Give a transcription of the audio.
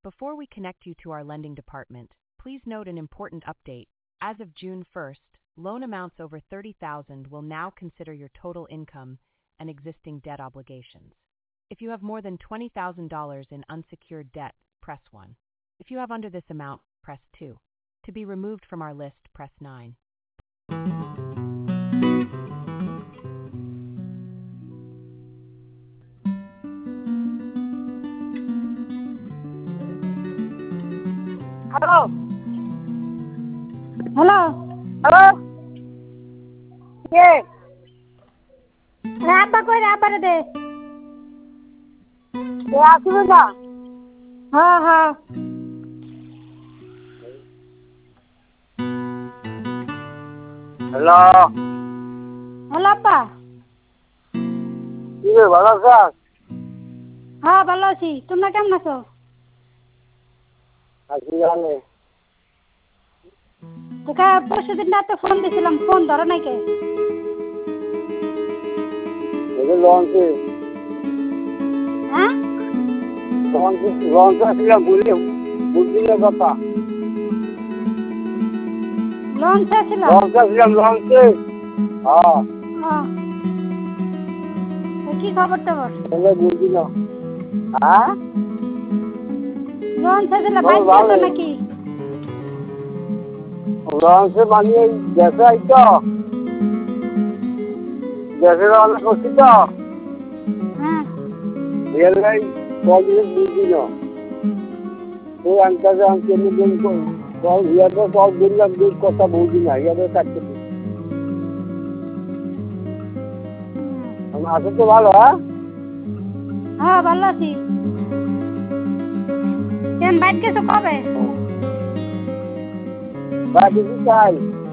Before we connect you to our lending department, please note an important update. As of June 1st, loan amounts over $30,000 will now consider your total income and existing debt obligations. If you have more than $20,000 in unsecured debt, press 1. If you have under this amount, press 2. To be removed from our list, press 9. Hello. Hello. Yes. Apa kau apa deh? Ya, sudah. Ha. Hello. Hello apa? Ini ভালো আছো? হ্যাঁ ভালো আছি। তোমরা কেমন আছো? আছি ভালো। তোকে পরশুদিন রাতে ফোন দিয়েছিলাম, ফোন ধরো নাই কে? এই লঞ্চে। হ্যাঁ? লঞ্চে ছিলাম বুঝলি কথা। লঞ্চে ছিলাম? লঞ্চে ছিলাম লঞ্চে। হ্যাঁ। কি খবর তোমার? তোমরা বুঝলি না। হ্যাঁ? লঞ্চে ছিলাম বাইক আছে নাকি? লঞ্চে বানিয়ে গ্যাসে আইতো। গ্যাসে রান্না করছি তো। হ্যাঁ। রেলগাড়ি কদিন বুঝলি না। তুই আনতে আমি দিন কল ইয়াতে কল দিলাম দিন কথা বুঝি না ইয়াতে কাটতে দিই। আছো তো ভালো? হ্যাঁ ভালো আছি। কেন বাইক গেছো কবে? বাইক চাই।